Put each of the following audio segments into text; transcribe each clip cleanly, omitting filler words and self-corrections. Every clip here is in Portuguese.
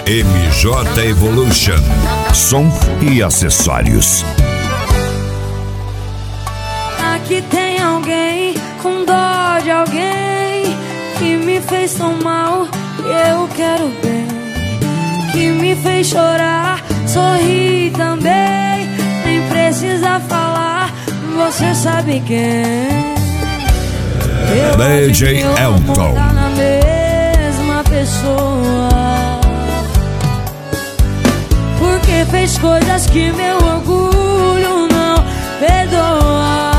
MJ Evolution, som e acessórios. Aqui tem alguém com dó de alguém que me fez tão mal e eu quero bem, que me fez chorar, sorrir também, nem precisa falar, você sabe quem. DJ Elton. Tá na mesma pessoa, porque fez coisas que meu orgulho não perdoa.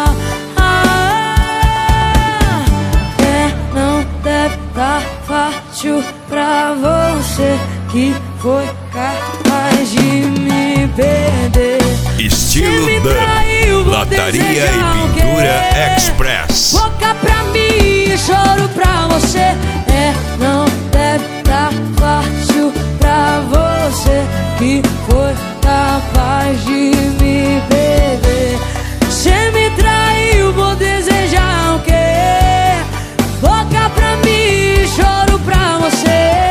Não deve tá fácil pra você que foi capaz de me perder. Estilo Dan, lataria e pintura Express. Boca pra mim, choro pra você. Não deve tá fácil pra você que foi capaz de me perder. Cê me traiu, vou desejar o quê? Boca pra mim, choro pra você.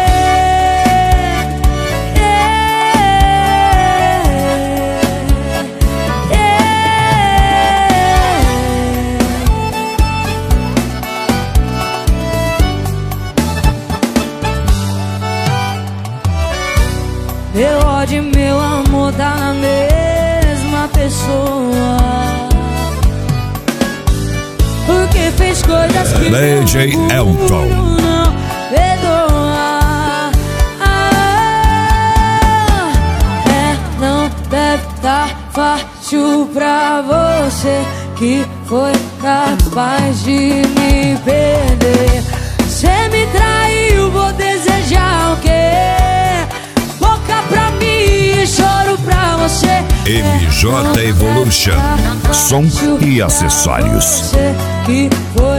Meu ódio e meu amor tá na mesma pessoa, porque fez coisas que DJ Elton não perdoa. Não deve tá fácil pra você que foi capaz de me perder. Cê me traiu, vou desejar o quê? Pra mim, choro pra você. MJ Evolution, som e acessórios. Você que foi